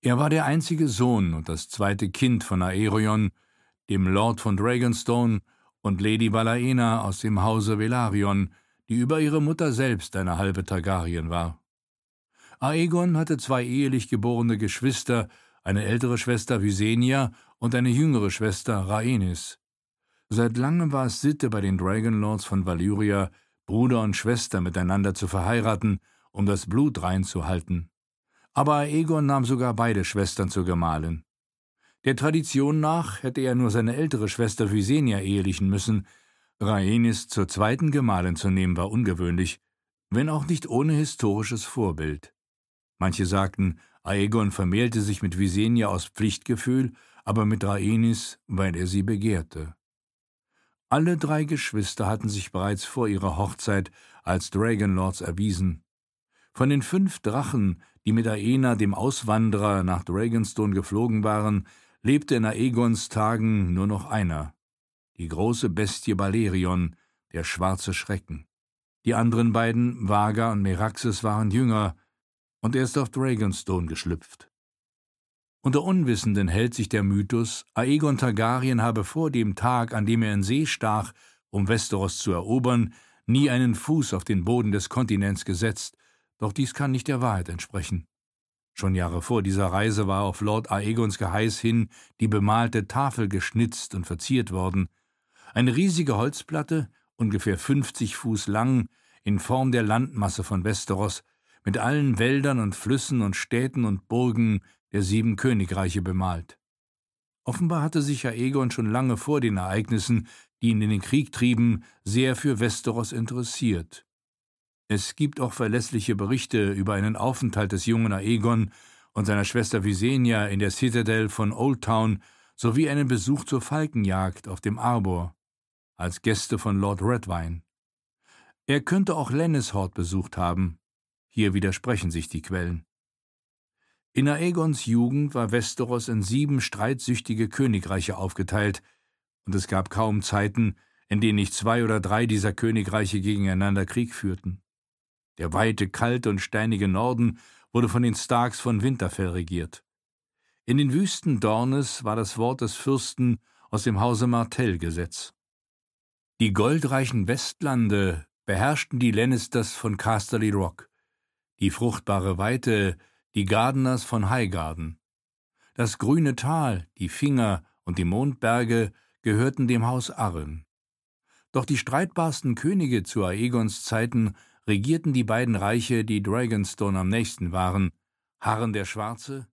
Er war der einzige Sohn und das zweite Kind von Aerion, dem Lord von Dragonstone, und Lady Valaena aus dem Hause Velaryon, die über ihre Mutter selbst eine halbe Targaryen war. Aegon hatte zwei ehelich geborene Geschwister, eine ältere Schwester Visenya und eine jüngere Schwester Rhaenys. Seit langem war es Sitte bei den Dragonlords von Valyria, Bruder und Schwester miteinander zu verheiraten, um das Blut rein zu halten. Aber Aegon nahm sogar beide Schwestern zur Gemahlin. Der Tradition nach hätte er nur seine ältere Schwester Visenya ehelichen müssen. Rhaenys zur zweiten Gemahlin zu nehmen war ungewöhnlich, wenn auch nicht ohne historisches Vorbild. Manche sagten, Aegon vermählte sich mit Visenya aus Pflichtgefühl, aber mit Rhaenys, weil er sie begehrte. Alle drei Geschwister hatten sich bereits vor ihrer Hochzeit als Dragonlords erwiesen. Von den 5 Drachen, die mit Aena, dem Auswanderer, nach Dragonstone geflogen waren, lebte in Aegons Tagen nur noch einer, die große Bestie Balerion, der schwarze Schrecken. Die anderen beiden, Vhagar und Meraxes, waren jünger und erst auf Dragonstone geschlüpft. Unter Unwissenden hält sich der Mythos, Aegon Targaryen habe vor dem Tag, an dem er in See stach, um Westeros zu erobern, nie einen Fuß auf den Boden des Kontinents gesetzt, doch dies kann nicht der Wahrheit entsprechen. Schon Jahre vor dieser Reise war auf Lord Aegons Geheiß hin die bemalte Tafel geschnitzt und verziert worden. Eine riesige Holzplatte, ungefähr 50 Fuß lang, in Form der Landmasse von Westeros, mit allen Wäldern und Flüssen und Städten und Burgen der 7 Königreiche bemalt. Offenbar hatte sich Aegon schon lange vor den Ereignissen, die ihn in den Krieg trieben, sehr für Westeros interessiert. Es gibt auch verlässliche Berichte über einen Aufenthalt des jungen Aegon und seiner Schwester Visenya in der Citadel von Oldtown sowie einen Besuch zur Falkenjagd auf dem Arbor, als Gäste von Lord Redwyne. Er könnte auch Lennishort besucht haben. Hier widersprechen sich die Quellen. In Aegons Jugend war Westeros in 7 streitsüchtige Königreiche aufgeteilt, und es gab kaum Zeiten, in denen nicht 2 oder 3 dieser Königreiche gegeneinander Krieg führten. Der weite, kalte und steinige Norden wurde von den Starks von Winterfell regiert. In den Wüsten Dornes war das Wort des Fürsten aus dem Hause Martell Gesetz. Die goldreichen Westlande beherrschten die Lannisters von Casterly Rock, die fruchtbare Weite die Gardeners von Highgarden. Das grüne Tal, die Finger und die Mondberge gehörten dem Haus Arryn. Doch die streitbarsten Könige zu Aegons Zeiten regierten die beiden Reiche, die Dragonstone am nächsten waren, Harren der Schwarze,